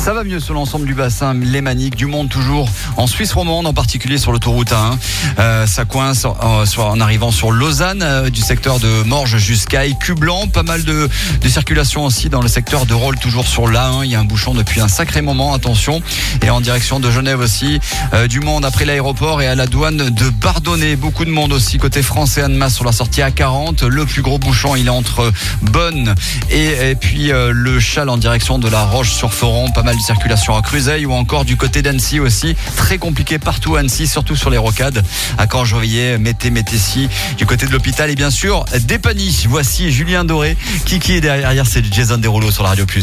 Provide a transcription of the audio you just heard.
Ça va mieux sur l'ensemble du bassin lémanique, du monde toujours en Suisse romande, en particulier sur l'autoroute A1. Ça coince en arrivant sur Lausanne, du secteur de Morges jusqu'à Écublanc. Pas mal de circulation aussi dans le secteur de Rolle, toujours sur l'A1. Il y a un bouchon depuis un sacré moment, attention. Et en direction de Genève aussi, du monde après l'aéroport et à la douane de Bardonnay. Beaucoup de monde aussi côté France et Annemasse sur la sortie A40. Le plus gros bouchon, il est entre Bonn et puis le Châle en direction de la Roche-sur-Foron. Pas mal de circulation à Cruzeil ou encore du côté d'Annecy aussi. Très compliqué partout à Annecy, surtout sur les rocades. À Caen-Jovilliers, Mété-Métessy, du côté de l'hôpital et bien sûr d'Épagny. Voici Julien Doré. Qui est derrière, c'est Jason Derulo sur la Radio Plus.